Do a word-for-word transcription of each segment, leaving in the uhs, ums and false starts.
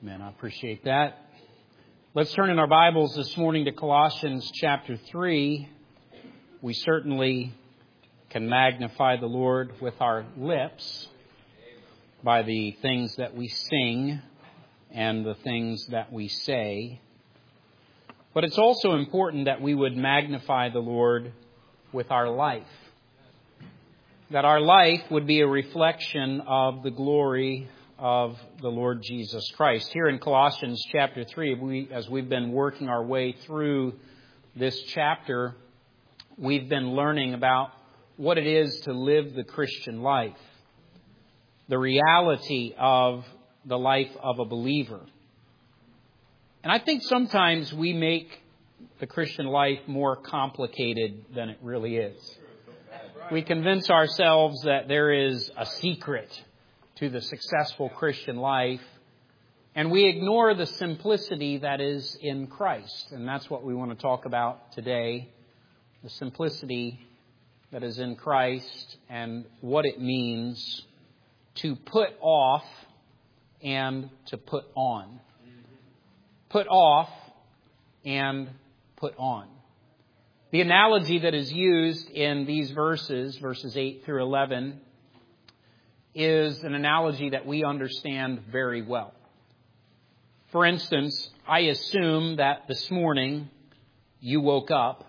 Amen. I appreciate that. Let's turn in our Bibles this morning to Colossians chapter three. We certainly can magnify the Lord with our lips by the things that we sing and the things that we say. But it's also important that we would magnify the Lord with our life. That our life would be a reflection of the glory of the Lord Jesus Christ. Here in Colossians chapter three, we, as we've been working our way through this chapter, we've been learning about what it is to live the Christian life, the reality of the life of a believer. And I think sometimes we make the Christian life more complicated than it really is. We convince ourselves that there is a secret to the successful Christian life, and we ignore the simplicity that is in Christ. And that's what we want to talk about today, the simplicity that is in Christ and what it means to put off and to put on. Put off and put on. The analogy that is used in these verses, verses eight through eleven, is an analogy that we understand very well. For instance, I assume that this morning you woke up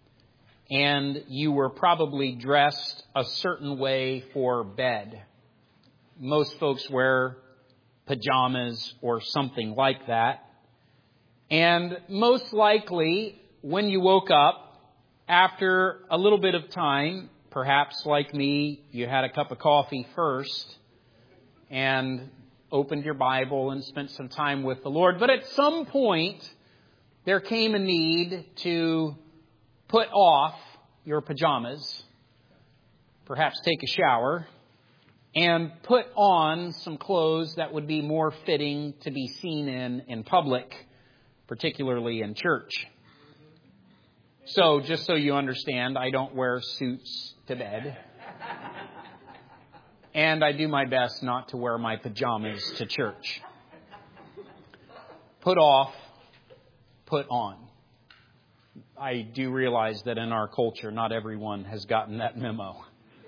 and you were probably dressed a certain way for bed. Most folks wear pajamas or something like that. And most likely, when you woke up, after a little bit of time, perhaps like me, you had a cup of coffee first and opened your Bible and spent some time with the Lord. But at some point, there came a need to put off your pajamas, perhaps take a shower, and put on some clothes that would be more fitting to be seen in in public, particularly in church. So, just so you understand, I don't wear suits to bed. And I do my best not to wear my pajamas to church. Put off, put on. I do realize that in our culture, not everyone has gotten that memo.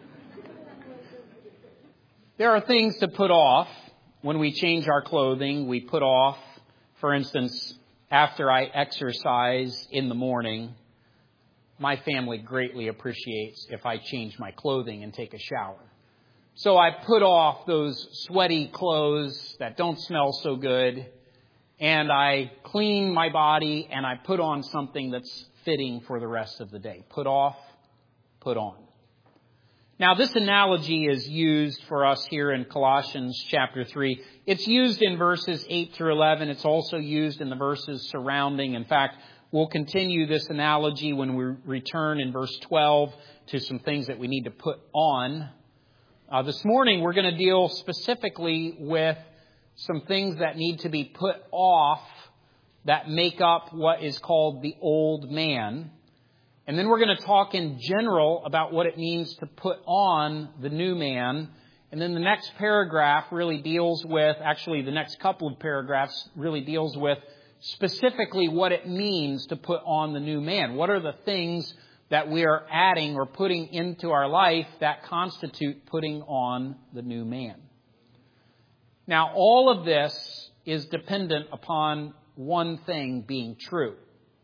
There are things to put off. When we change our clothing, we put off, for instance, after I exercise in the morning, my family greatly appreciates if I change my clothing and take a shower. So I put off those sweaty clothes that don't smell so good, and I clean my body, and I put on something that's fitting for the rest of the day. Put off, put on. Now, this analogy is used for us here in Colossians chapter three. It's used in verses eight through eleven. It's also used in the verses surrounding. In fact, we'll continue this analogy when we return in verse twelve to some things that we need to put on. Uh, this morning, we're going to deal specifically with some things that need to be put off that make up what is called the old man. And then we're going to talk in general about what it means to put on the new man. And then the next paragraph really deals with, actually the next couple of paragraphs really deals with specifically what it means to put on the new man. What are the things that we are adding or putting into our life that constitute putting on the new man? Now, all of this is dependent upon one thing being true.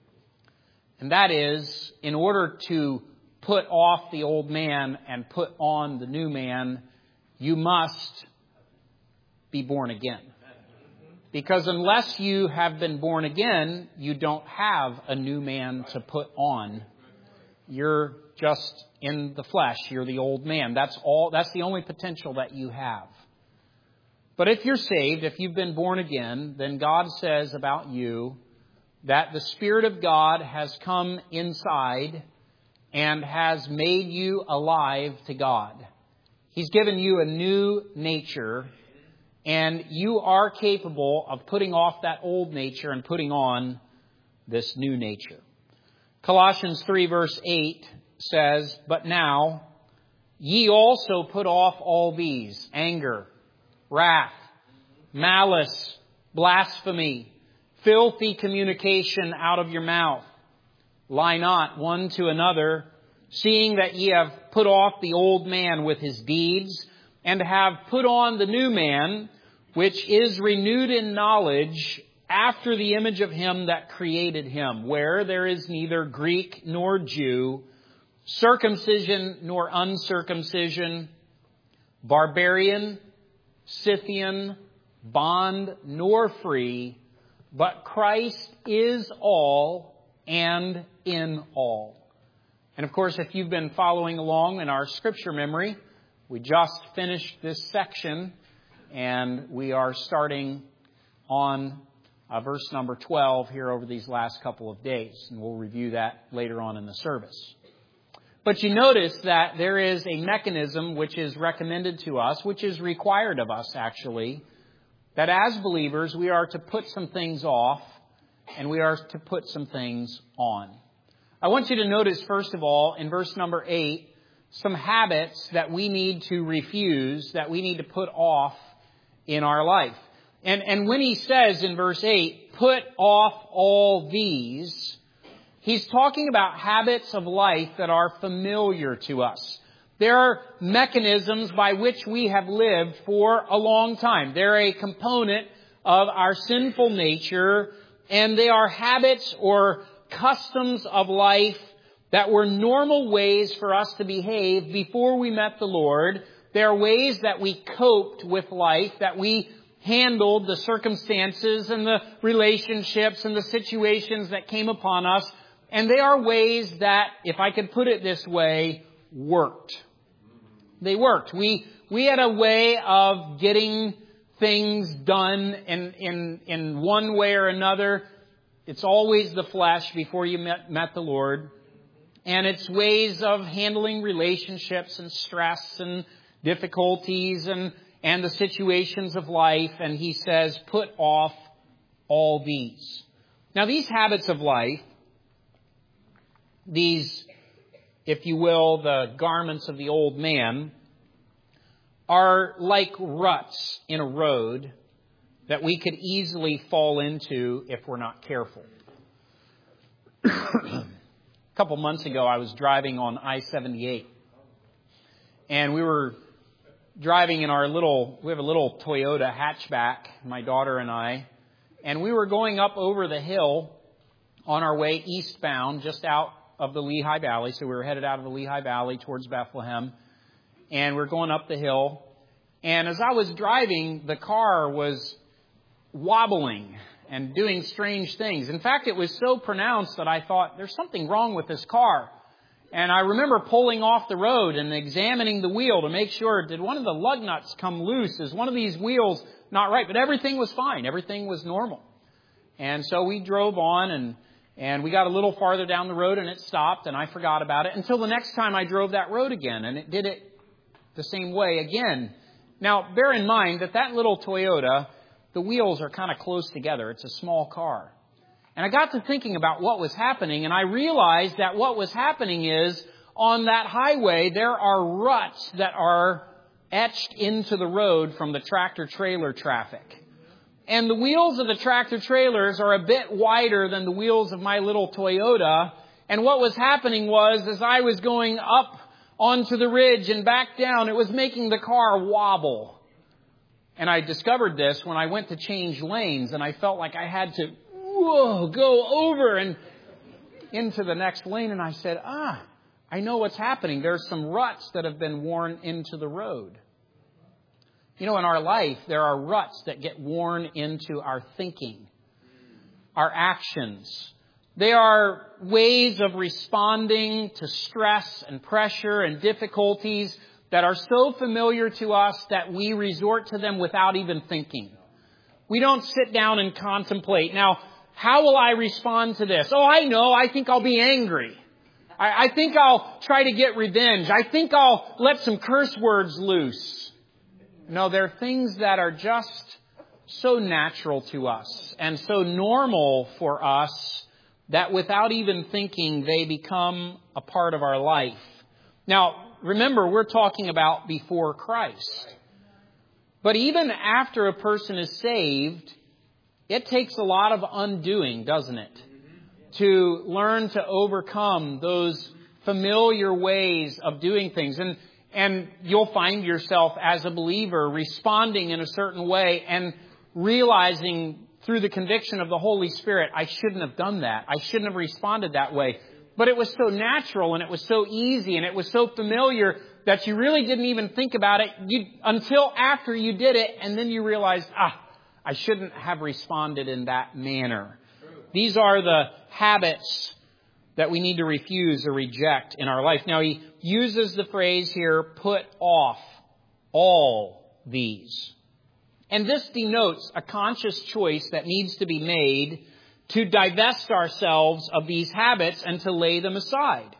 And that is, in order to put off the old man and put on the new man, you must be born again. Because unless you have been born again, you don't have a new man to put on. You're just in the flesh. You're the old man. That's all. That's the only potential that you have. But if you're saved, if you've been born again, then God says about you that the Spirit of God has come inside and has made you alive to God. He's given you a new nature, and you are capable of putting off that old nature and putting on this new nature. Colossians three verse eight says, "But now ye also put off all these, anger, wrath, malice, blasphemy, filthy communication out of your mouth. Lie not one to another, seeing that ye have put off the old man with his deeds, and have put on the new man, which is renewed in knowledge after the image of him that created him, where there is neither Greek nor Jew, circumcision nor uncircumcision, barbarian, Scythian, bond nor free, but Christ is all and in all. And of course, if you've been following along in our scripture memory, we just finished this section and we are starting on uh, verse number twelve here over these last couple of days. And we'll review that later on in the service. But you notice that there is a mechanism which is recommended to us, which is required of us actually, that as believers we are to put some things off and we are to put some things on. I want you to notice, first of all, in verse number eight, some habits that we need to refuse, that we need to put off in our life. And, and when he says in verse eight, put off all these, he's talking about habits of life that are familiar to us. There are mechanisms by which we have lived for a long time. They're a component of our sinful nature, and they are habits or customs of life that were normal ways for us to behave before we met the Lord. They are ways that we coped with life, that we handled the circumstances and the relationships and the situations that came upon us. And they are ways that, if I could put it this way, worked. They worked. We we had a way of getting things done in, in, in one way or another. It's always the flesh before you met, met the Lord. And it's ways of handling relationships and stress and difficulties and, and the situations of life. And he says, put off all these. Now, these habits of life, these, if you will, the garments of the old man, are like ruts in a road that we could easily fall into if we're not careful. A couple months ago, I was driving on I seventy-eight. And we were driving in our little, we have a little Toyota hatchback, my daughter and I. And we were going up over the hill on our way eastbound, just out of the Lehigh Valley. So we were headed out of the Lehigh Valley towards Bethlehem. And we're going up the hill. And as I was driving, the car was wobbling and doing strange things. In fact, it was so pronounced that I thought, there's something wrong with this car. And I remember pulling off the road and examining the wheel to make sure, did one of the lug nuts come loose? Is one of these wheels not right? But everything was fine. Everything was normal. And so we drove on and, and we got a little farther down the road and it stopped and I forgot about it until the next time I drove that road again. And it did it the same way again. Now, bear in mind that that little Toyota, the wheels are kind of close together. It's a small car. And I got to thinking about what was happening, and I realized that what was happening is on that highway, there are ruts that are etched into the road from the tractor-trailer traffic. And the wheels of the tractor-trailers are a bit wider than the wheels of my little Toyota. And what was happening was, as I was going up onto the ridge and back down, it was making the car wobble. And I discovered this when I went to change lanes, and I felt like I had to whoa, go over and into the next lane. And I said, ah, I know what's happening. There's some ruts that have been worn into the road. You know, in our life, there are ruts that get worn into our thinking, our actions. They are ways of responding to stress and pressure and difficulties that are so familiar to us that we resort to them without even thinking. We don't sit down and contemplate. Now, how will I respond to this? Oh, I know. I think I'll be angry. I, I think I'll try to get revenge. I think I'll let some curse words loose. No, there are things that are just so natural to us and so normal for us that without even thinking, they become a part of our life. Now, remember, we're talking about before Christ. But even after a person is saved, it takes a lot of undoing, doesn't it? To learn to overcome those familiar ways of doing things. And, and you'll find yourself as a believer responding in a certain way and realizing through the conviction of the Holy Spirit, I shouldn't have done that. I shouldn't have responded that way. But it was so natural and it was so easy and it was so familiar that you really didn't even think about it you, until after you did it. And then you realized, ah, I shouldn't have responded in that manner. These are the habits that we need to refuse or reject in our life. Now, he uses the phrase here, put off all these. And this denotes a conscious choice that needs to be made to divest ourselves of these habits and to lay them aside.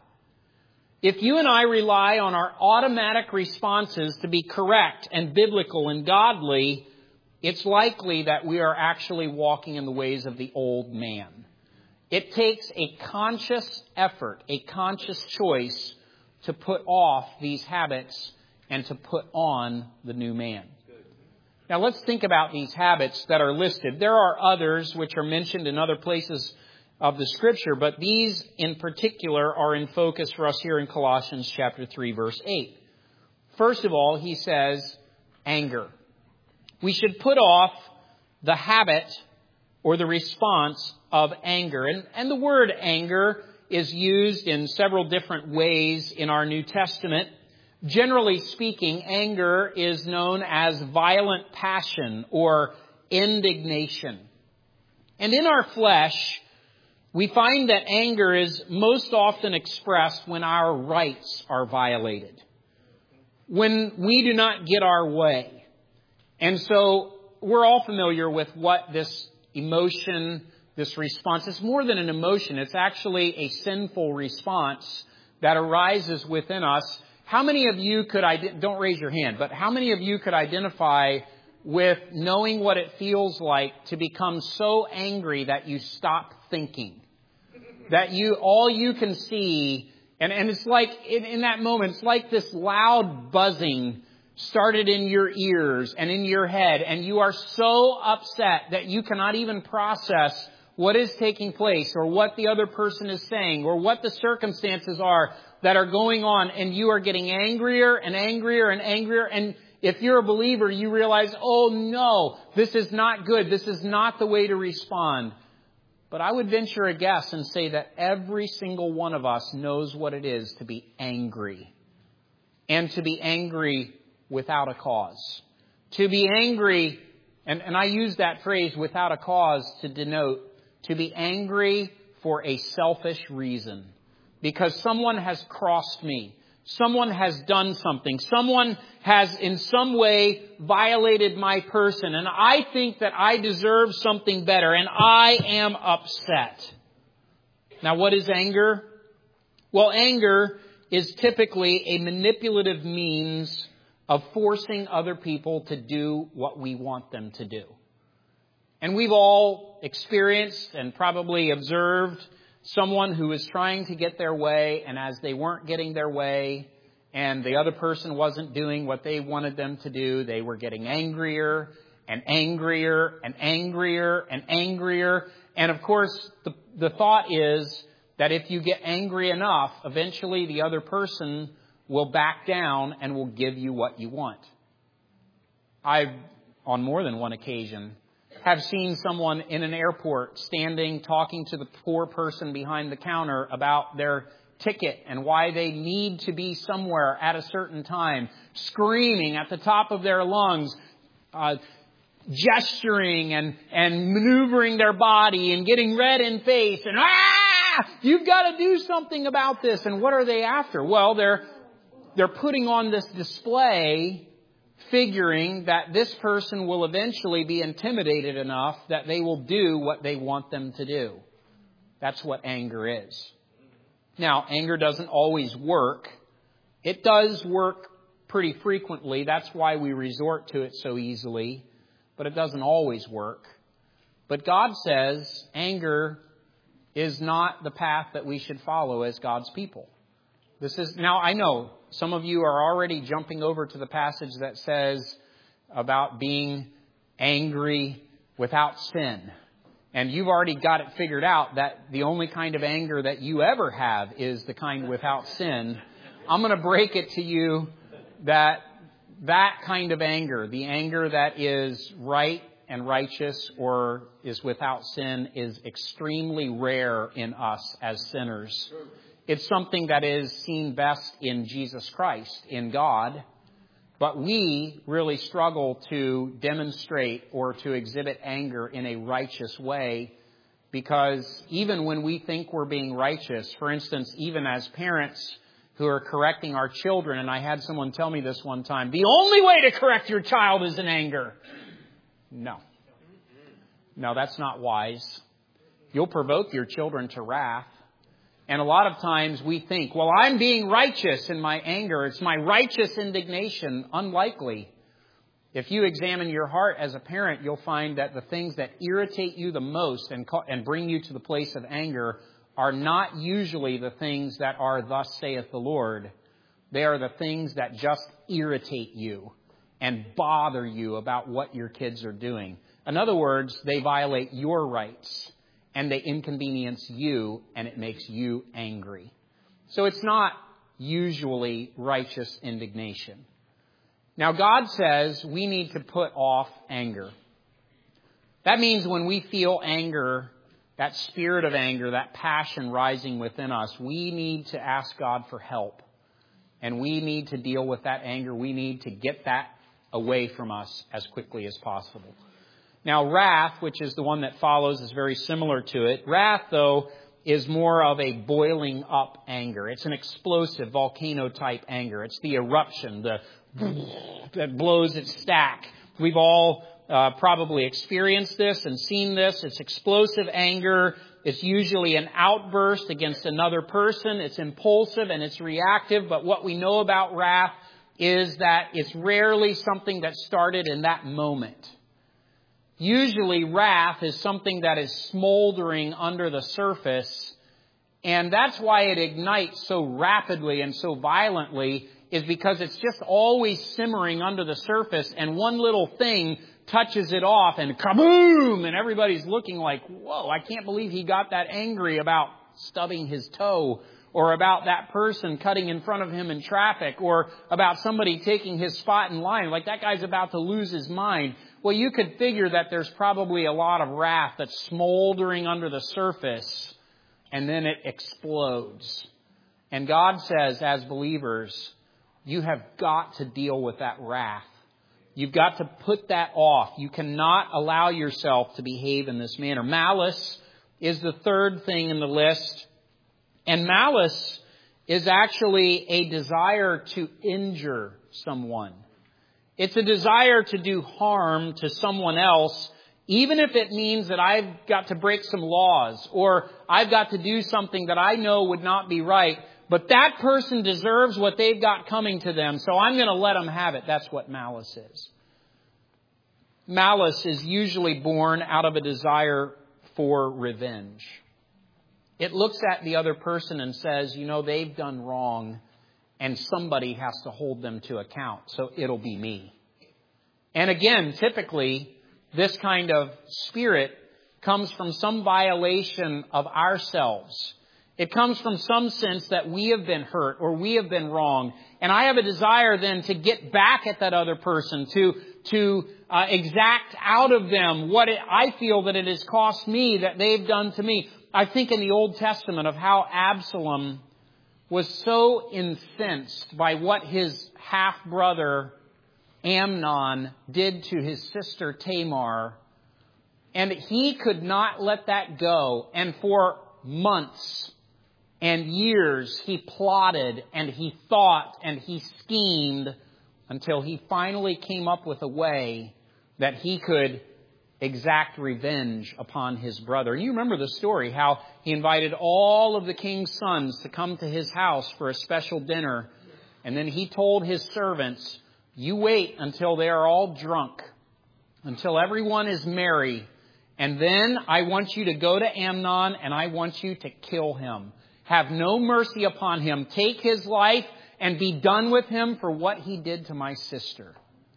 If you and I rely on our automatic responses to be correct and biblical and godly, it's likely that we are actually walking in the ways of the old man. It takes a conscious effort, a conscious choice to put off these habits and to put on the new man. Now let's think about these habits that are listed. There are others which are mentioned in other places of the Scripture, but these in particular are in focus for us here in Colossians chapter three, verse eight. First of all, he says anger. We should put off the habit or the response of anger. And, and the word anger is used in several different ways in our New Testament. Generally speaking, anger is known as violent passion or indignation. And in our flesh, we find that anger is most often expressed when our rights are violated, when we do not get our way. And so we're all familiar with what this emotion, this response, it's more than an emotion. It's actually a sinful response that arises within us. How many of you could, don't raise your hand, but how many of you could identify with knowing what it feels like to become so angry that you stop thinking? That you, all you can see, and, and it's like, in, in that moment, it's like this loud buzzing started in your ears and in your head, and you are so upset that you cannot even process what is taking place or what the other person is saying or what the circumstances are that are going on, and you are getting angrier and angrier and angrier. And if you're a believer, you realize, oh no, this is not good. This is not the way to respond. But I would venture a guess and say that every single one of us knows what it is to be angry, and to be angry without a cause. To be angry, and, and I use that phrase without a cause to denote, to be angry for a selfish reason. Because someone has crossed me. Someone has done something. Someone has in some way violated my person. And I think that I deserve something better. And I am upset. Now, what is anger? Well, anger is typically a manipulative means of forcing other people to do what we want them to do. And we've all experienced and probably observed someone who is trying to get their way, and as they weren't getting their way, and the other person wasn't doing what they wanted them to do, they were getting angrier and angrier and angrier and angrier. And of course, the, the thought is that if you get angry enough, eventually the other person will back down and will give you what you want. I've, on more than one occasion, have seen someone in an airport standing talking to the poor person behind the counter about their ticket and why they need to be somewhere at a certain time, screaming at the top of their lungs, uh, gesturing and, and maneuvering their body and getting red in face and, ah, you've got to do something about this. And what are they after? Well, they're, they're putting on this display figuring that this person will eventually be intimidated enough that they will do what they want them to do. That's what anger is. Now, anger doesn't always work. It does work pretty frequently. That's why we resort to it so easily. But it doesn't always work. But God says anger is not the path that we should follow as God's people. This is, now I know some of you are already jumping over to the passage that says about being angry without sin. And you've already got it figured out that the only kind of anger that you ever have is the kind without sin. I'm going to break it to you that that kind of anger, the anger that is right and righteous or is without sin, is extremely rare in us as sinners. It's something that is seen best in Jesus Christ, in God. But we really struggle to demonstrate or to exhibit anger in a righteous way, because even when we think we're being righteous, for instance, even as parents who are correcting our children, and I had someone tell me this one time, the only way to correct your child is in anger. No. No, that's not wise. You'll provoke your children to wrath. And a lot of times we think, well, I'm being righteous in my anger. It's my righteous indignation. Unlikely. If you examine your heart as a parent, you'll find that the things that irritate you the most and and bring you to the place of anger are not usually the things that are thus saith the Lord. They are the things that just irritate you and bother you about what your kids are doing. In other words, they violate your rights and they inconvenience you, and it makes you angry. So it's not usually righteous indignation. Now, God says we need to put off anger. That means when we feel anger, that spirit of anger, that passion rising within us, we need to ask God for help. And we need to deal with that anger. We need to get that away from us as quickly as possible. Now, wrath, which is the one that follows, is very similar to it. Wrath, though, is more of a boiling up anger. It's an explosive, volcano-type anger. It's the eruption, the that blows its stack. We've all uh, probably experienced this and seen this. It's explosive anger. It's usually an outburst against another person. It's impulsive and it's reactive. But what we know about wrath is that it's rarely something that started in that moment. Usually wrath is something that is smoldering under the surface, and that's why it ignites so rapidly and so violently, is because it's just always simmering under the surface, and one little thing touches it off and kaboom, and everybody's looking like, whoa, I can't believe he got that angry about stubbing his toe, or about that person cutting in front of him in traffic, or about somebody taking his spot in line, like that guy's about to lose his mind. Well, you could figure that there's probably a lot of wrath that's smoldering under the surface, and then it explodes. And God says, as believers, you have got to deal with that wrath. You've got to put that off. You cannot allow yourself to behave in this manner. Malice is the third thing in the list. And malice is actually a desire to injure someone. It's a desire to do harm to someone else, even if it means that I've got to break some laws or I've got to do something that I know would not be right. But that person deserves what they've got coming to them, so I'm going to let them have it. That's what malice is. Malice is usually born out of a desire for revenge. It looks at the other person and says, you know, they've done wrong, and somebody has to hold them to account, so it'll be me. And again, typically, this kind of spirit comes from some violation of ourselves. It comes from some sense that we have been hurt or we have been wrong. And I have a desire then to get back at that other person, to to uh, exact out of them what it, I feel that it has cost me, that they've done to me. I think in the Old Testament of how Absalom was so incensed by what his half-brother Amnon did to his sister Tamar. And he could not let that go. And for months and years he plotted and he thought and he schemed until he finally came up with a way that he could exact revenge upon his brother. And you remember the story, how he invited all of the king's sons to come to his house for a special dinner. And then he told his servants, you wait until they are all drunk, until everyone is merry. And then I want you to go to Amnon and I want you to kill him. Have no mercy upon him. Take his life and be done with him for what he did to my sister.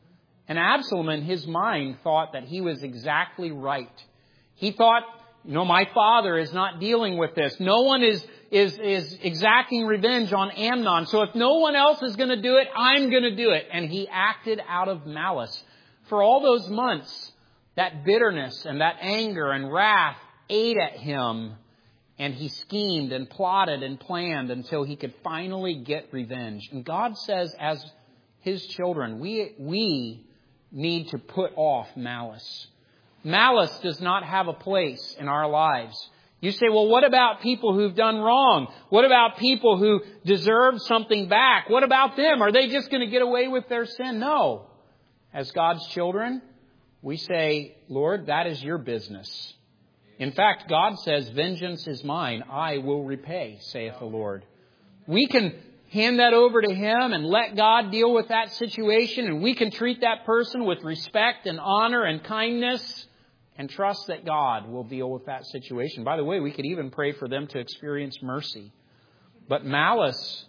And Absalom, in his mind, thought that he was exactly right. He thought, you know, my father is not dealing with this. No one is, is, is exacting revenge on Amnon. So if no one else is going to do it, I'm going to do it. And he acted out of malice. For all those months, that bitterness and that anger and wrath ate at him. And he schemed and plotted and planned until he could finally get revenge. And God says, as His children, we, we need to put off malice. Malice does not have a place in our lives. You say, well, what about people who've done wrong? What about people who deserve something back? What about them? Are they just going to get away with their sin? No. As God's children, we say, Lord, that is your business. In fact, God says, vengeance is mine. I will repay, saith the Lord. We can hand that over to Him and let God deal with that situation. And we can treat that person with respect and honor and kindness and trust that God will deal with that situation. By the way, we could even pray for them to experience mercy. But malice,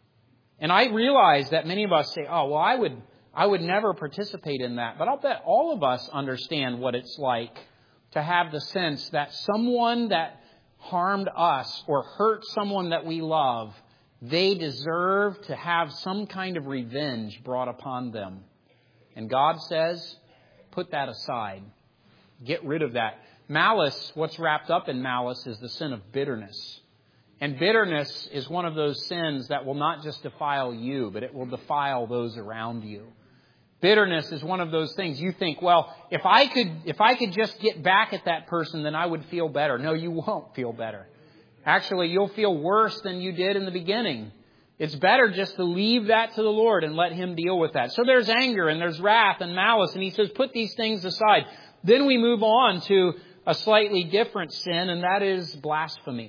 and I realize that many of us say, oh, well, I would, I would never participate in that. But I'll bet all of us understand what it's like to have the sense that someone that harmed us or hurt someone that we love, they deserve to have some kind of revenge brought upon them. And God says, put that aside. Get rid of that. Malice, what's wrapped up in malice is the sin of bitterness. And bitterness is one of those sins that will not just defile you, but it will defile those around you. Bitterness is one of those things you think, well, if I could, if I could just get back at that person, then I would feel better. No, you won't feel better. Actually, you'll feel worse than you did in the beginning. It's better just to leave that to the Lord and let Him deal with that. So there's anger and there's wrath and malice. And He says, put these things aside. Then we move on to a slightly different sin, and that is blasphemy.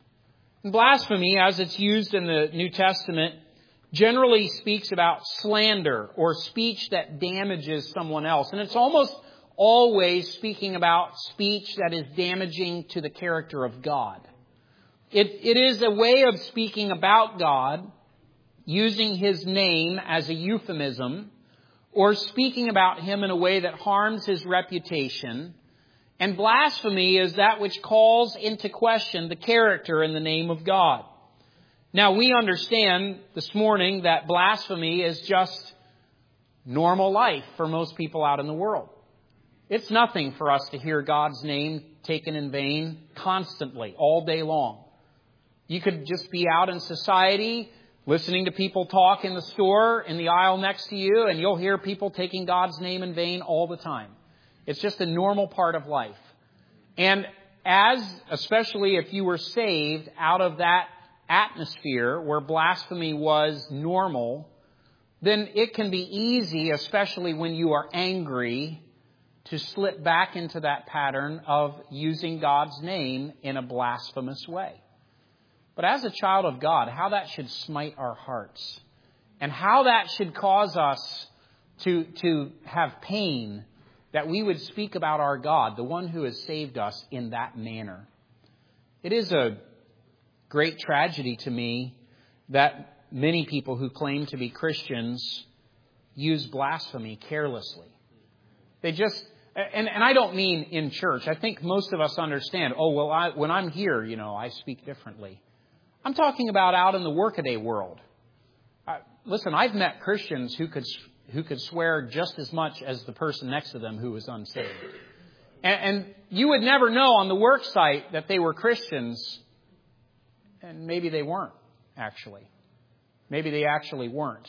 And blasphemy, as it's used in the New Testament, generally speaks about slander or speech that damages someone else. And it's almost always speaking about speech that is damaging to the character of God. It, it is a way of speaking about God, using His name as a euphemism, or speaking about Him in a way that harms His reputation. And blasphemy is that which calls into question the character and the name of God. Now, we understand this morning that blasphemy is just normal life for most people out in the world. It's nothing for us to hear God's name taken in vain constantly, all day long. You could just be out in society, listening to people talk in the store, in the aisle next to you, and you'll hear people taking God's name in vain all the time. It's just a normal part of life. And as, especially if you were saved out of that atmosphere where blasphemy was normal, then it can be easy, especially when you are angry, to slip back into that pattern of using God's name in a blasphemous way. But as a child of God, how that should smite our hearts and how that should cause us to, to have pain that we would speak about our God, the one who has saved us, in that manner. It is a great tragedy to me that many people who claim to be Christians use blasphemy carelessly. They just, and, and I don't mean in church. I think most of us understand, oh, well, I, when I'm here, you know, I speak differently. I'm talking about out in the workaday world. Uh, listen, I've met Christians who could who could swear just as much as the person next to them who was unsaved. And, and you would never know on the work site that they were Christians. And maybe they weren't, actually. Maybe they actually weren't.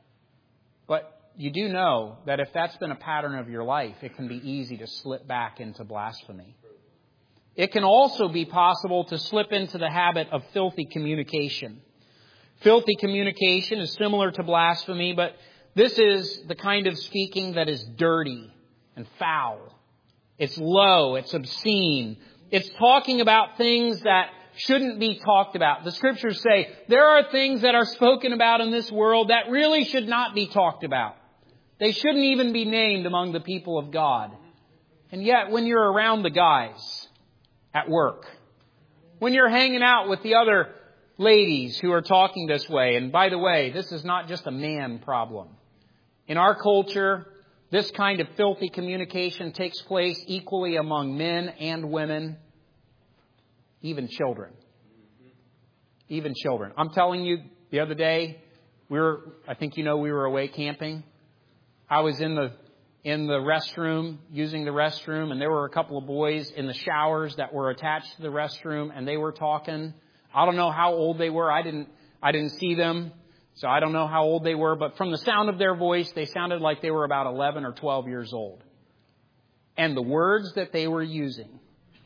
But you do know that if that's been a pattern of your life, it can be easy to slip back into blasphemy. It can also be possible to slip into the habit of filthy communication. Filthy communication is similar to blasphemy, but this is the kind of speaking that is dirty and foul. It's low, it's obscene. It's talking about things that shouldn't be talked about. The Scriptures say there are things that are spoken about in this world that really should not be talked about. They shouldn't even be named among the people of God. And yet, when you're around the guys at work, when you're hanging out with the other ladies who are talking this way, and by the way, this is not just a man problem. In our culture, This kind of filthy communication takes place equally among men and women, even children. Even children. I'm telling you, the other day, we were, I think you know we were away camping. I was in the in the restroom, using the restroom, and there were a couple of boys in the showers that were attached to the restroom, and they were talking. I don't know how old they were. I didn't I didn't see them, so I don't know how old they were. But from the sound of their voice, they sounded like they were about eleven or twelve years old. And the words that they were using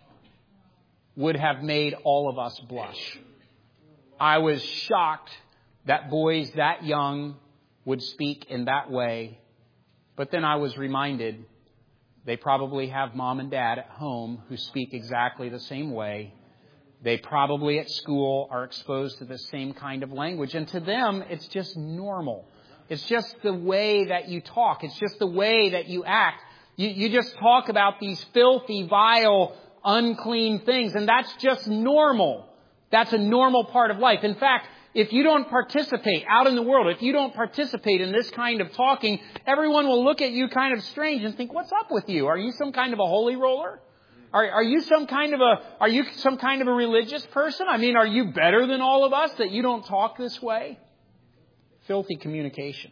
would have made all of us blush. I was shocked that boys that young would speak in that way. But then I was reminded they probably have mom and dad at home who speak exactly the same way. They probably at school are exposed to the same kind of language. And to them, it's just normal. It's just the way that you talk. It's just the way that you act. You, you just talk about these filthy, vile, unclean things. And that's just normal. That's a normal part of life. In fact, if you don't participate out in the world, if you don't participate in this kind of talking, everyone will look at you kind of strange and think, what's up with you? Are you some kind of a holy roller? Are, are you some kind of a, are you some kind of a religious person? I mean, are you better than all of us that you don't talk this way? Filthy communication.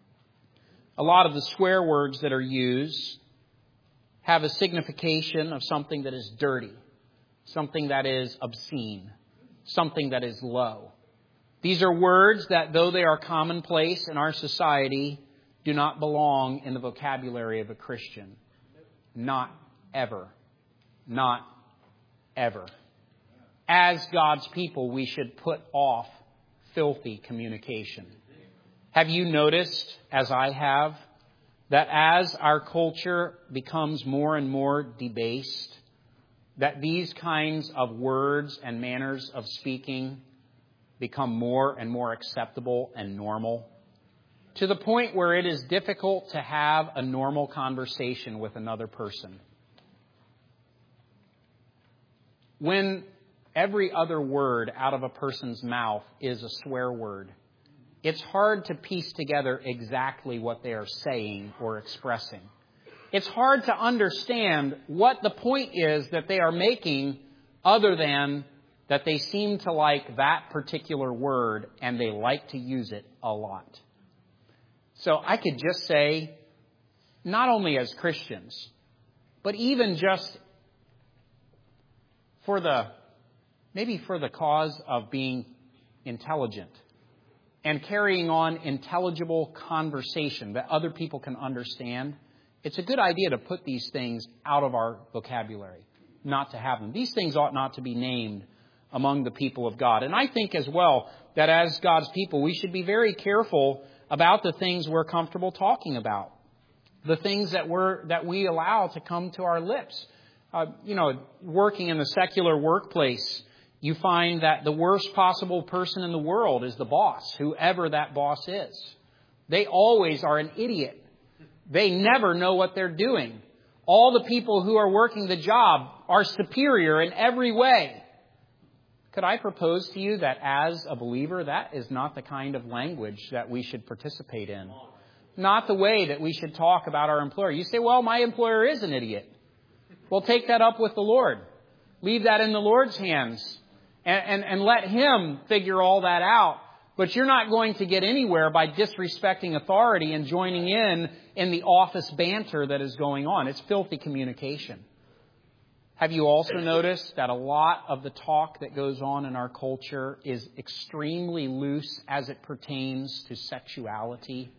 A lot of the swear words that are used have a signification of something that is dirty, something that is obscene, something that is low. These are words that, though they are commonplace in our society, do not belong in the vocabulary of a Christian. Not ever. Not ever. As God's people, we should put off filthy communication. Have you noticed, as I have, that as our culture becomes more and more debased, that these kinds of words and manners of speaking become more and more acceptable and normal, to the point where it is difficult to have a normal conversation with another person? When every other word out of a person's mouth is a swear word, it's hard to piece together exactly what they are saying or expressing. It's hard to understand what the point is that they are making, other than that they seem to like that particular word and they like to use it a lot. So I could just say, not only as Christians, but even just for the, maybe for the cause of being intelligent and carrying on intelligible conversation that other people can understand, it's a good idea to put these things out of our vocabulary, not to have them. These things ought not to be named among the people of God. And I think as well that as God's people, we should be very careful about the things we're comfortable talking about, the things that we're that we allow to come to our lips. Uh, you know, working in the secular workplace, you find that the worst possible person in the world is the boss, whoever that boss is. They always are an idiot. They never know what they're doing. All the people who are working the job are superior in every way. Could I propose to you that as a believer, that is not the kind of language that we should participate in? Not the way that we should talk about our employer. You say, well, my employer is an idiot. Well, take that up with the Lord. Leave that in the Lord's hands and, and, and let Him figure all that out. But you're not going to get anywhere by disrespecting authority and joining in in the office banter that is going on. It's filthy communication. Have you also noticed that a lot of the talk that goes on in our culture is extremely loose as it pertains to sexuality,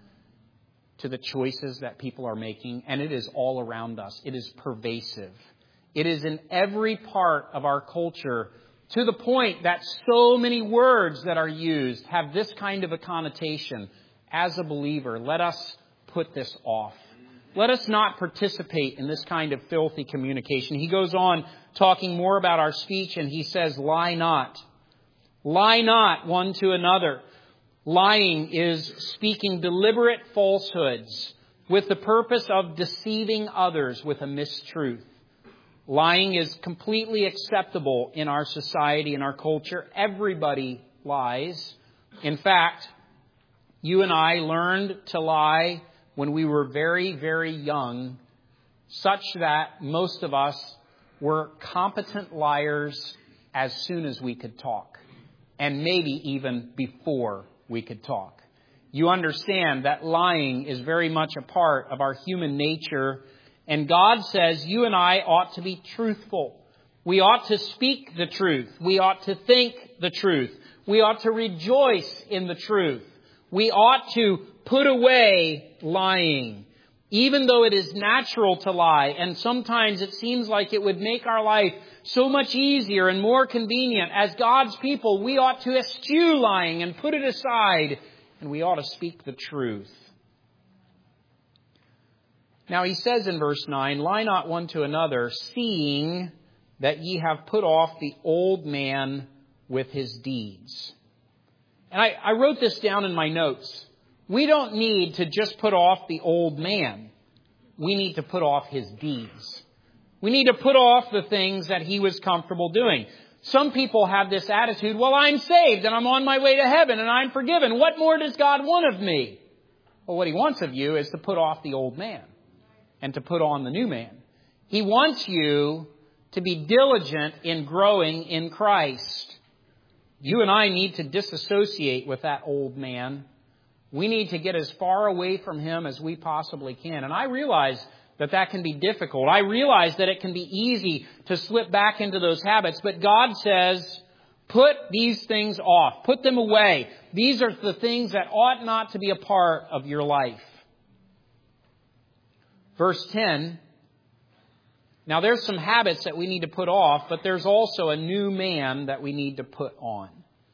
to the choices that people are making, and it is all around us. It is pervasive. It is in every part of our culture, to the point that so many words that are used have this kind of a connotation. As a believer, let us put this off. Let us not participate in this kind of filthy communication. He goes on talking more about our speech, and he says, lie not. Lie not one to another. Lying is speaking deliberate falsehoods with the purpose of deceiving others with a mistruth. Lying is completely acceptable in our society, in our culture. Everybody lies. In fact, you and I learned to lie when we were very, very young, such that most of us were competent liars as soon as we could talk, and maybe even before we could talk. You understand that lying is very much a part of our human nature, and God says you and I ought to be truthful. We ought to speak the truth. We ought to think the truth. We ought to rejoice in the truth. We ought to put away lying, even though it is natural to lie. And sometimes it seems like it would make our life so much easier and more convenient. As God's people, we ought to eschew lying and put it aside, and we ought to speak the truth. Now he says in verse nine, lie not one to another, seeing that ye have put off the old man with his deeds. And I, I wrote this down in my notes. We don't need to just put off the old man. We need to put off his deeds. We need to put off the things that he was comfortable doing. Some people have this attitude, well, I'm saved and I'm on my way to heaven and I'm forgiven. What more does God want of me? Well, what he wants of you is to put off the old man and to put on the new man. He wants you to be diligent in growing in Christ. You and I need to disassociate with that old man. We need to get as far away from him as we possibly can. And I realize that that can be difficult. I realize that it can be easy to slip back into those habits. But God says, put these things off. Put them away. These are the things that ought not to be a part of your life. Verse ten. Now there's some habits that we need to put off, but there's also a new man that we need to put on.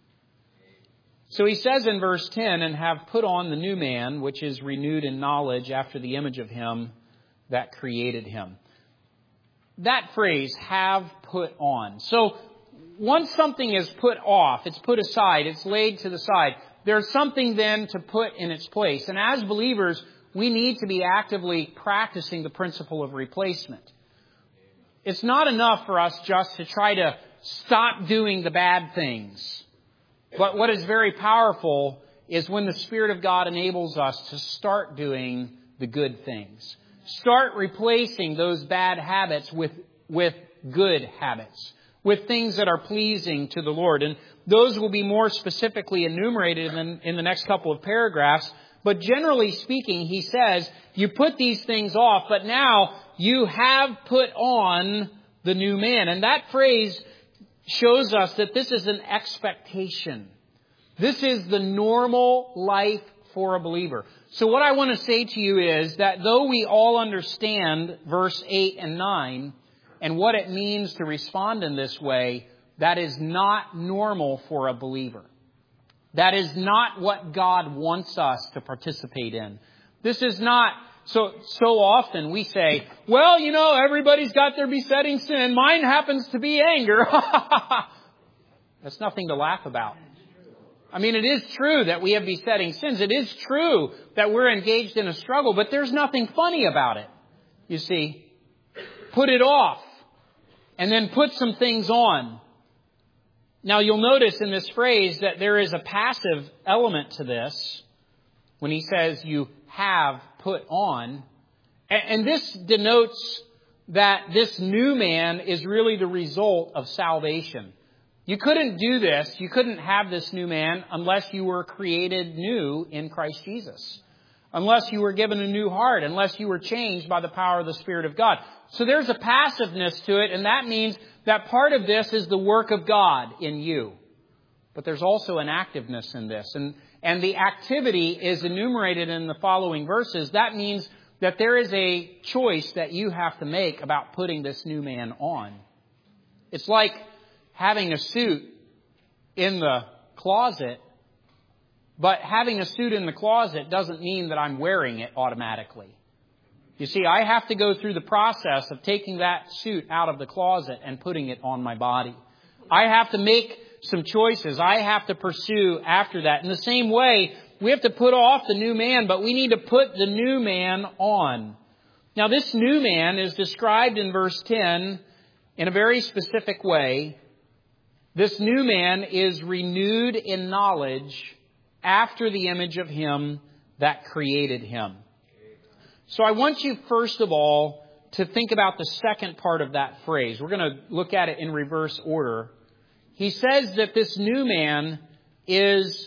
So he says in verse ten, and have put on the new man, which is renewed in knowledge after the image of him that created him. That phrase, have put on. So once something is put off, it's put aside, it's laid to the side, there's something then to put in its place. And as believers, we need to be actively practicing the principle of replacement. It's not enough for us just to try to stop doing the bad things. But what is very powerful is when the Spirit of God enables us to start doing the good things. Start replacing those bad habits with, with good habits, with things that are pleasing to the Lord. And those will be more specifically enumerated in, in the next couple of paragraphs. But generally speaking, he says, you put these things off, but now you have put on the new man. And that phrase shows us that this is an expectation. This is the normal life for a believer. So what I want to say to you is that though we all understand verse eight and nine and what it means to respond in this way, that is not normal for a believer. That is not what God wants us to participate in. This is not, so so often we say, well, you know, everybody's got their besetting sin. Mine happens to be anger. That's nothing to laugh about. I mean, it is true that we have besetting sins. It is true that we're engaged in a struggle, but there's nothing funny about it. You see, put it off and then put some things on. Now, you'll notice in this phrase that there is a passive element to this when he says you have put on. And this denotes that this new man is really the result of salvation. You couldn't do this, you couldn't have this new man unless you were created new in Christ Jesus. Unless you were given a new heart, unless you were changed by the power of the Spirit of God. So there's a passiveness to it, and that means that part of this is the work of God in you. But there's also an activeness in this. And, and the activity is enumerated in the following verses. That means that there is a choice that you have to make about putting this new man on. It's like having a suit in the closet, but having a suit in the closet doesn't mean that I'm wearing it automatically. You see, I have to go through the process of taking that suit out of the closet and putting it on my body. I have to make some choices. I have to pursue after that. In the same way, we have to put off the new man, but we need to put the new man on. Now, this new man is described in verse ten in a very specific way. This new man is renewed in knowledge after the image of him that created him. So I want you, first of all, to think about the second part of that phrase. We're going to look at it in reverse order. He says that this new man is,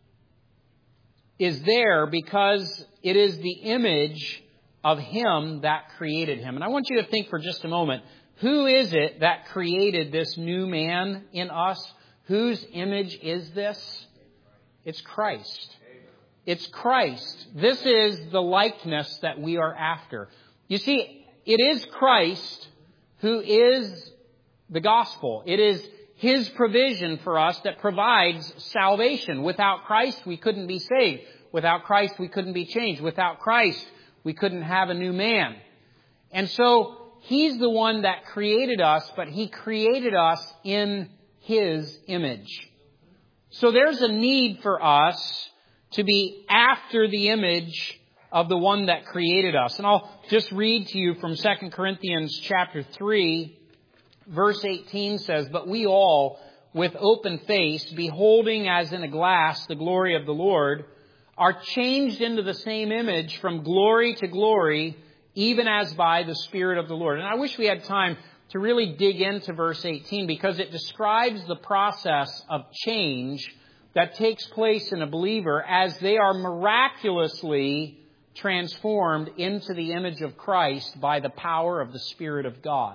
is there because it is the image of Him that created him. And I want you to think for just a moment, who is it that created this new man in us? Whose image is this? It's Christ. It's Christ. This is the likeness that we are after. You see, it is Christ who is the gospel. It is His provision for us that provides salvation. Without Christ, we couldn't be saved. Without Christ, we couldn't be changed. Without Christ, we couldn't have a new man. And so He's the one that created us, but He created us in His image. So there's a need for us to be after the image of the one that created us. And I'll just read to you from Second Corinthians chapter three, verse eighteen says, "But we all, with open face, beholding as in a glass the glory of the Lord, are changed into the same image from glory to glory, even as by the Spirit of the Lord." And I wish we had time to really dig into verse eighteen, because it describes the process of change that takes place in a believer as they are miraculously transformed into the image of Christ by the power of the Spirit of God.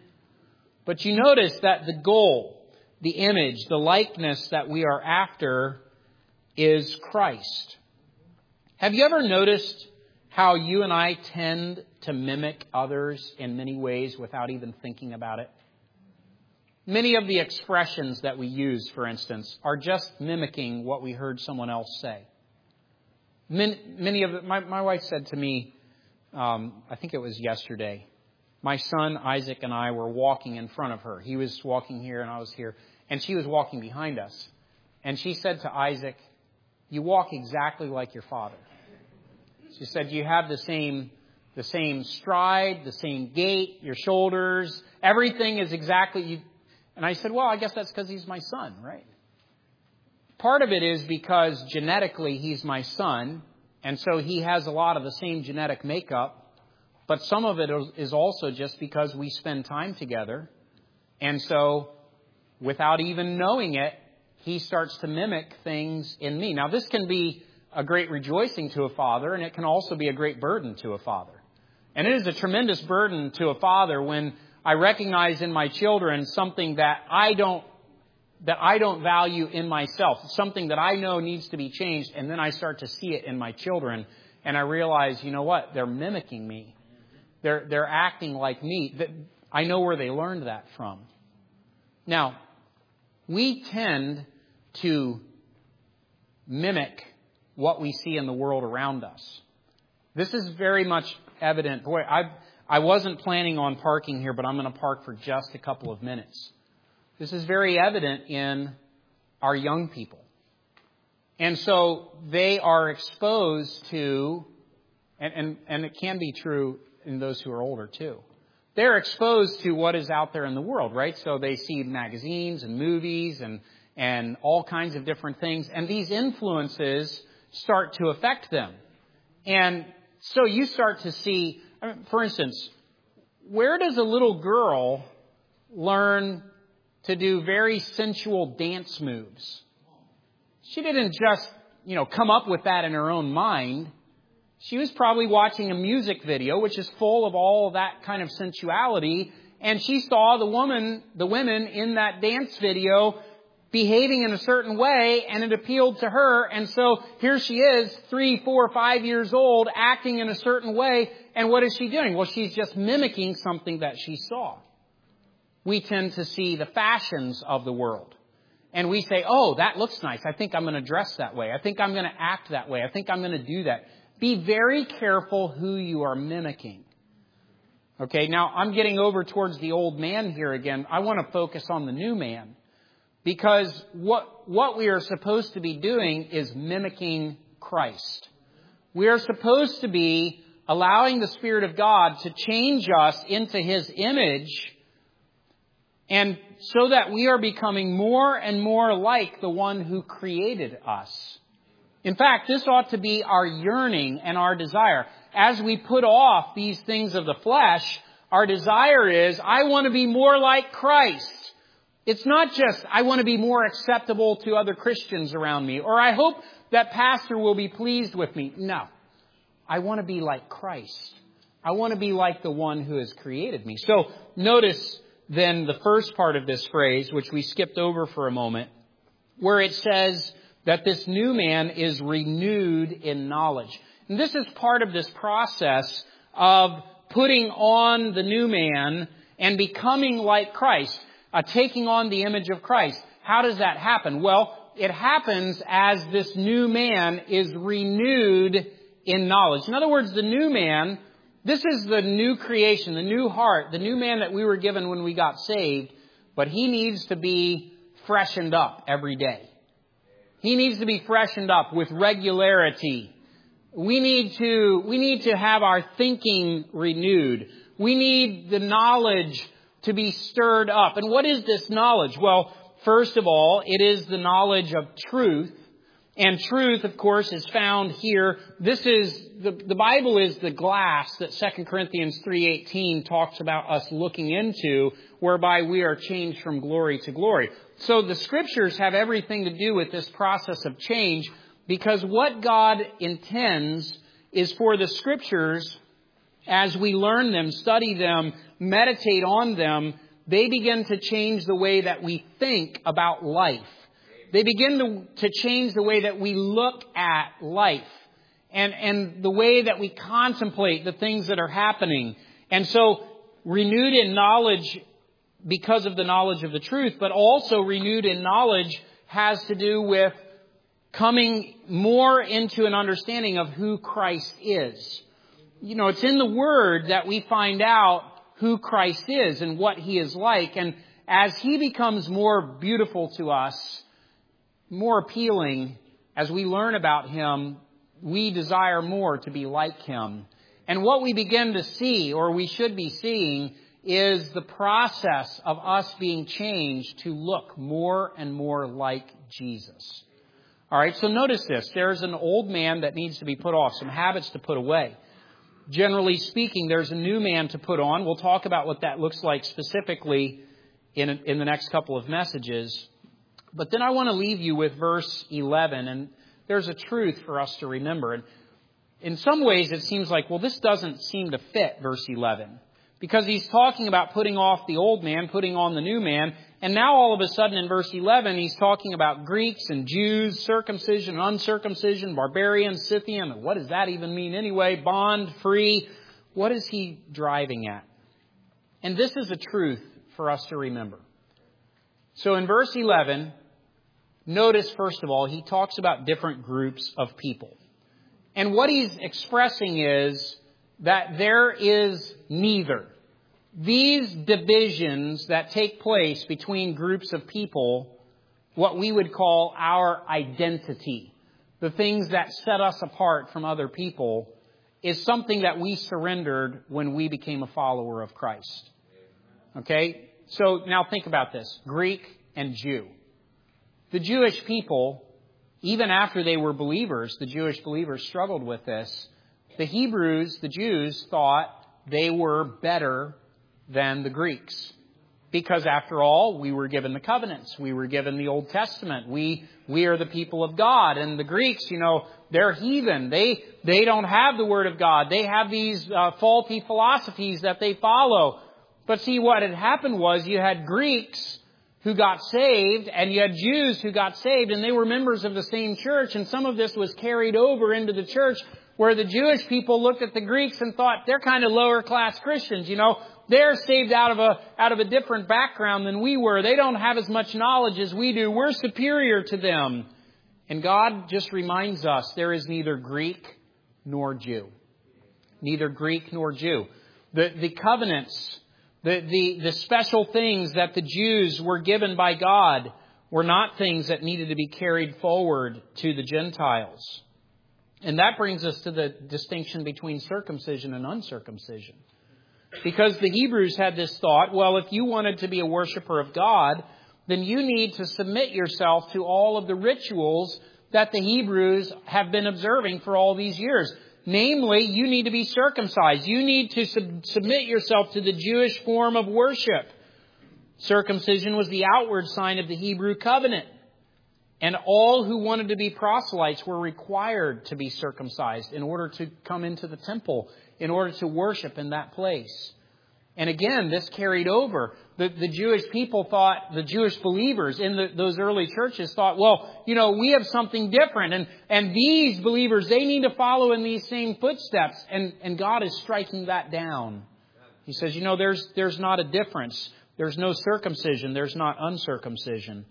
But you notice that the goal, the image, the likeness that we are after is Christ. Have you ever noticed how you and I tend to mimic others in many ways without even thinking about it? Many of the expressions that we use, for instance, are just mimicking what we heard someone else say. Many, many of it, my, my wife said to me, um, I think it was yesterday, my son Isaac and I were walking in front of her. He was walking here and I was here, and she was walking behind us. And she said to Isaac, "You walk exactly like your father." She said, "You have the same, the same stride, the same gait, your shoulders, everything is exactly you." And I said, "Well, I guess that's because he's my son, right?" Part of it is because genetically he's my son, and so he has a lot of the same genetic makeup. But some of it is also just because we spend time together. And so without even knowing it, he starts to mimic things in me. Now, this can be a great rejoicing to a father, and it can also be a great burden to a father. And it is a tremendous burden to a father when I recognize in my children something that I don't that I don't value in myself, something that I know needs to be changed, and then I start to see it in my children, and I realize, you know what, they're mimicking me. They're they're acting like me. I know where they learned that from. Now, we tend to mimic what we see in the world around us. This is very much evident. Boy, I I wasn't planning on parking here, but I'm going to park for just a couple of minutes. This is very evident in our young people. And so they are exposed to, and, and, and it can be true in those who are older too. They're exposed to what is out there in the world, right? So they see magazines and movies and, and all kinds of different things. And these influences start to affect them. And so you start to see, I mean, for instance, where does a little girl learn to do very sensual dance moves? She didn't just, you know, come up with that in her own mind. She was probably watching a music video, which is full of all of that kind of sensuality. And she saw the woman, the women in that dance video behaving in a certain way, and it appealed to her. And so here she is, three, four, five years old, acting in a certain way. And what is she doing? Well, she's just mimicking something that she saw. We tend to see the fashions of the world. And we say, "Oh, that looks nice. I think I'm going to dress that way. I think I'm going to act that way. I think I'm going to do that." Be very careful who you are mimicking. Okay, now I'm getting over towards the old man here again. I want to focus on the new man. Because what, what we are supposed to be doing is mimicking Christ. We are supposed to be allowing the Spirit of God to change us into His image, and so that we are becoming more and more like the one who created us. In fact, this ought to be our yearning and our desire. as we put off these things of the flesh, our desire is, I want to be more like Christ. It's not just, I want to be more acceptable to other Christians around me, or I hope that pastor will be pleased with me. No. I want to be like Christ. I want to be like the one who has created me. So notice then the first part of this phrase, which we skipped over for a moment, where it says that this new man is renewed in knowledge. And this is part of this process of putting on the new man and becoming like Christ, uh, taking on the image of Christ. How does that happen? Well, it happens as this new man is renewed in knowledge. In other words, the new man, this is the new creation, the new heart, the new man that we were given when we got saved, but he needs to be freshened up every day. He needs to be freshened up with regularity. We need to, we need to have our thinking renewed. We need the knowledge to be stirred up. And what is this knowledge? Well, first of all, it is the knowledge of truth. And truth, of course, is found here. This is, the, the Bible is the glass that Second Corinthians three eighteen talks about us looking into, whereby we are changed from glory to glory. So the Scriptures have everything to do with this process of change, because what God intends is for the Scriptures, as we learn them, study them, meditate on them, they begin to change the way that we think about life. They begin to, to change the way that we look at life and, and the way that we contemplate the things that are happening. And so renewed in knowledge because of the knowledge of the truth, but also renewed in knowledge has to do with coming more into an understanding of who Christ is. You know, it's in the Word that we find out who Christ is and what He is like. And as He becomes more beautiful to us, more appealing, as we learn about Him, we desire more to be like Him. And what we begin to see, or we should be seeing, is the process of us being changed to look more and more like Jesus. All right, so notice this. There's an old man that needs to be put off, some habits to put away. Generally speaking, there's a new man to put on. We'll talk about what that looks like specifically in, in the next couple of messages. But then I want to leave you with verse eleven, and there's a truth for us to remember. And in some ways, it seems like, well, this doesn't seem to fit verse eleven, because he's talking about putting off the old man, putting on the new man. And now all of a sudden in verse eleven, he's talking about Greeks and Jews, circumcision, uncircumcision, barbarian, Scythian. What does that even mean anyway? Bond, free. What is he driving at? And this is a truth for us to remember. So in verse eleven, notice, first of all, he talks about different groups of people. And what he's expressing is that there is neither. These divisions that take place between groups of people, what we would call our identity, the things that set us apart from other people, is something that we surrendered when we became a follower of Christ. Okay? So now think about this. Greek and Jew. The Jewish people, even after they were believers, the Jewish believers struggled with this. The Hebrews, the Jews, thought they were better than the Greeks. Because after all, we were given the covenants. We were given the Old Testament. We we are the people of God. And the Greeks, you know, they're heathen. They they don't have the Word of God. They have these uh, faulty philosophies that they follow. But see, what had happened was you had Greeks who got saved, and you had Jews who got saved, and they were members of the same church. And some of this was carried over into the church, where the Jewish people looked at the Greeks and thought, they're kind of lower class Christians, you know. They're saved out of a out of a different background than we were. They don't have as much knowledge as we do. We're superior to them. And God just reminds us there is neither Greek nor Jew. Neither Greek nor Jew. The the covenants, the, the, the special things that the Jews were given by God were not things that needed to be carried forward to the Gentiles. And that brings us to the distinction between circumcision and uncircumcision. Because the Hebrews had this thought, well, if you wanted to be a worshiper of God, then you need to submit yourself to all of the rituals that the Hebrews have been observing for all these years. Namely, you need to be circumcised. You need to sub- submit yourself to the Jewish form of worship. Circumcision was the outward sign of the Hebrew covenant. And all who wanted to be proselytes were required to be circumcised in order to come into the temple, in order to worship in that place. And again, this carried over. The, the Jewish people thought, the Jewish believers in the, those early churches thought, well, you know, we have something different. And, and these believers, they need to follow in these same footsteps. And, and God is striking that down. He says, you know, there's, there's not a difference. There's no circumcision. There's not uncircumcision.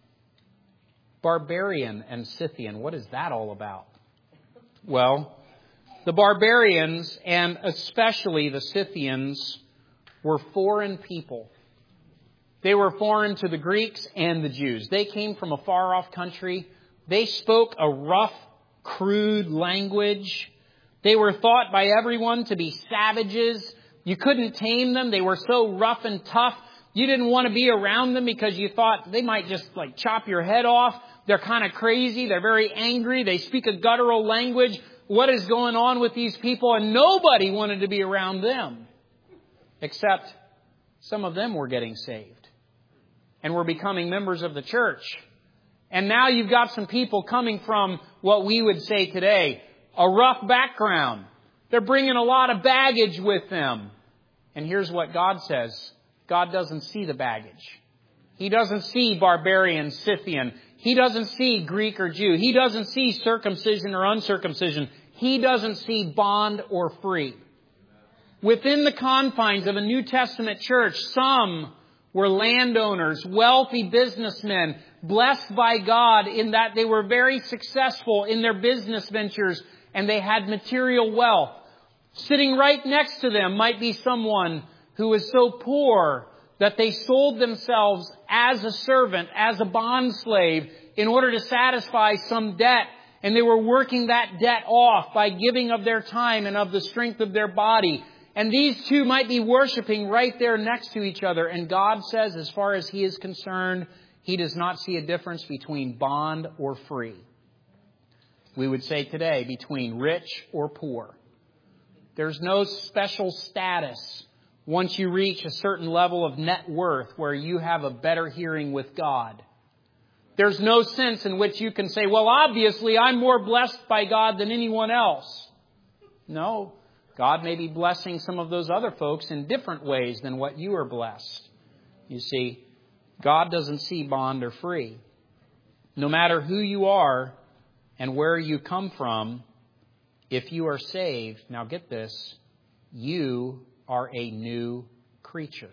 Barbarian and Scythian, what is that all about? Well, the barbarians, and especially the Scythians, were foreign people. They were foreign to the Greeks and the Jews. They came from a far-off country. They spoke a rough, crude language. They were thought by everyone to be savages. You couldn't tame them. They were so rough and tough. You didn't want to be around them because you thought they might just like chop your head off. They're kind of crazy. They're very angry. They speak a guttural language. What is going on with these people? And nobody wanted to be around them. Except some of them were getting saved. And were becoming members of the church. And now you've got some people coming from what we would say today, a rough background. They're bringing a lot of baggage with them. And here's what God says. God doesn't see the baggage. He doesn't see barbarian, Scythian. He doesn't see Greek or Jew. He doesn't see circumcision or uncircumcision. He doesn't see bond or free. Within the confines of a New Testament church, some were landowners, wealthy businessmen, blessed by God in that they were very successful in their business ventures and they had material wealth. Sitting right next to them might be someone who was so poor that they sold themselves as a servant, as a bond slave, in order to satisfy some debt. And they were working that debt off by giving of their time and of the strength of their body. And these two might be worshiping right there next to each other. And God says, as far as He is concerned, He does not see a difference between bond or free. We would say today, between rich or poor. There's no special status once you reach a certain level of net worth where you have a better hearing with God. There's no sense in which you can say, well, obviously I'm more blessed by God than anyone else. No, God may be blessing some of those other folks in different ways than what you are blessed. You see, God doesn't see bond or free. No matter who you are and where you come from, if you are saved, now get this, you are a new creature.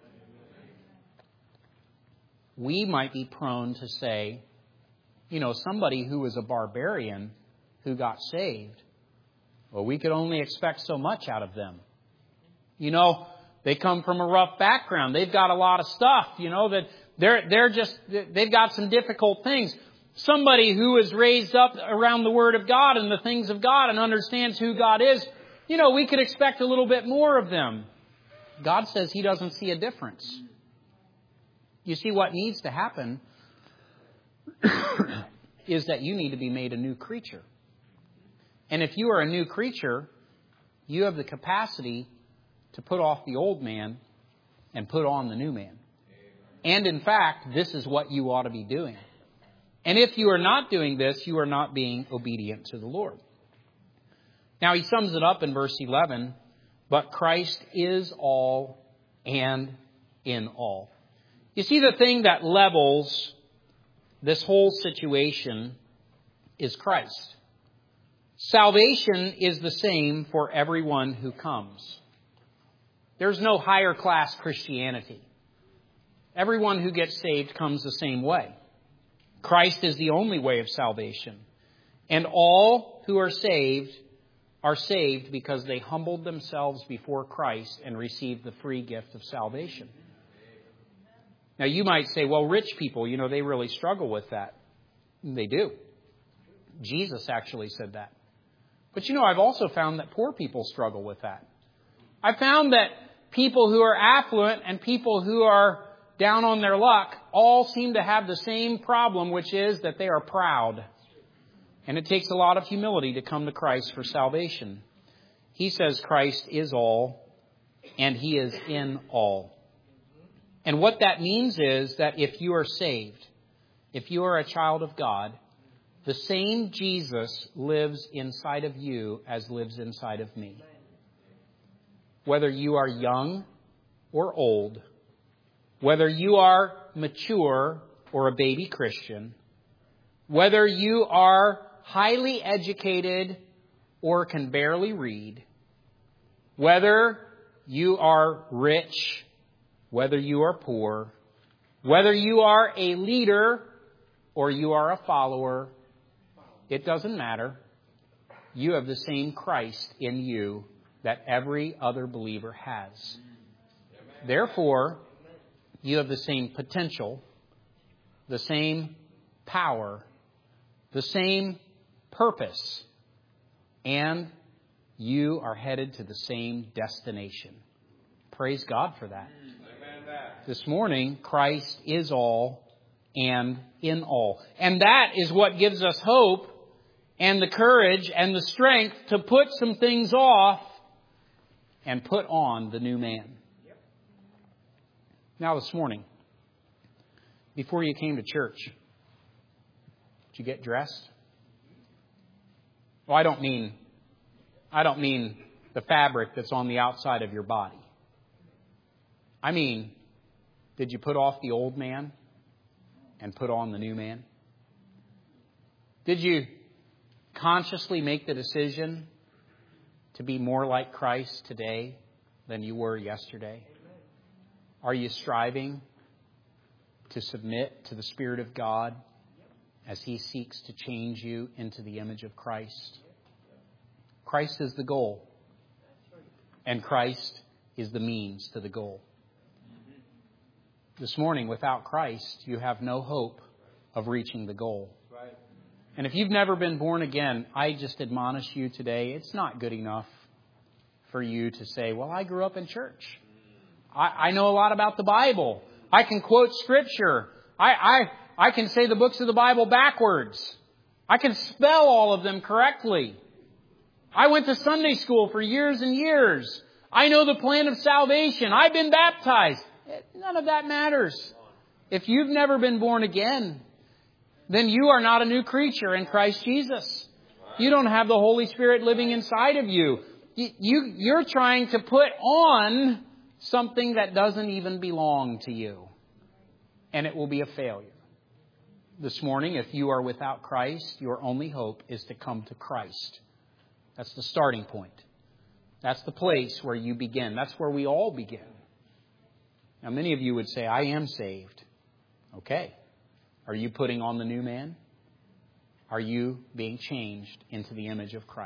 We might be prone to say, you know, somebody who was a barbarian who got saved, well, we could only expect so much out of them. You know, they come from a rough background. They've got a lot of stuff, you know, that they're, they're just, they've got some difficult things. Somebody who is raised up around the Word of God and the things of God and understands who God is, you know, we could expect a little bit more of them. God says He doesn't see a difference. You see, what needs to happen is that you need to be made a new creature. And if you are a new creature, you have the capacity to put off the old man and put on the new man. And in fact, this is what you ought to be doing. And if you are not doing this, you are not being obedient to the Lord. Now he sums it up in verse eleven, but Christ is all and in all. You see, the thing that levels this whole situation is Christ. Salvation is the same for everyone who comes. There's no higher class Christianity. Everyone who gets saved comes the same way. Christ is the only way of salvation. And all who are saved are saved because they humbled themselves before Christ and received the free gift of salvation. Now you might say, well, rich people, you know, they really struggle with that. They do. Jesus actually said that. But you know, I've also found that poor people struggle with that. I found that people who are affluent and people who are down on their luck all seem to have the same problem, which is that they are proud. And it takes a lot of humility to come to Christ for salvation. He says Christ is all, and He is in all. And what that means is that if you are saved, if you are a child of God, the same Jesus lives inside of you as lives inside of me. Whether you are young or old, whether you are mature or a baby Christian, whether you are highly educated or can barely read, whether you are rich, whether you are poor, whether you are a leader or you are a follower, it doesn't matter. You have the same Christ in you that every other believer has. Therefore, you have the same potential, the same power, the same purpose, and you are headed to the same destination. Praise God for that. This morning, Christ is all and in all. And that is what gives us hope and the courage and the strength to put some things off and put on the new man. Now this morning, before you came to church, did you get dressed? Well, I don't mean, I don't mean the fabric that's on the outside of your body. I mean, did you put off the old man and put on the new man? Did you consciously make the decision to be more like Christ today than you were yesterday? Are you striving to submit to the Spirit of God as He seeks to change you into the image of Christ? Christ is the goal, and Christ is the means to the goal. This morning, without Christ, you have no hope of reaching the goal. And if you've never been born again, I just admonish you today, it's not good enough for you to say, well, I grew up in church. I, I know a lot about the Bible. I can quote Scripture. I, I, I can say the books of the Bible backwards. I can spell all of them correctly. I went to Sunday school for years and years. I know the plan of salvation. I've been baptized. None of that matters. If you've never been born again, then you are not a new creature in Christ Jesus. You don't have the Holy Spirit living inside of you. You, you you're trying to put on something that doesn't even belong to you. And it will be a failure. This morning, if you are without Christ, your only hope is to come to Christ. That's the starting point. That's the place where you begin. That's where we all begin. Now, many of you would say, I am saved. Okay. Are you putting on the new man? Are you being changed into the image of Christ?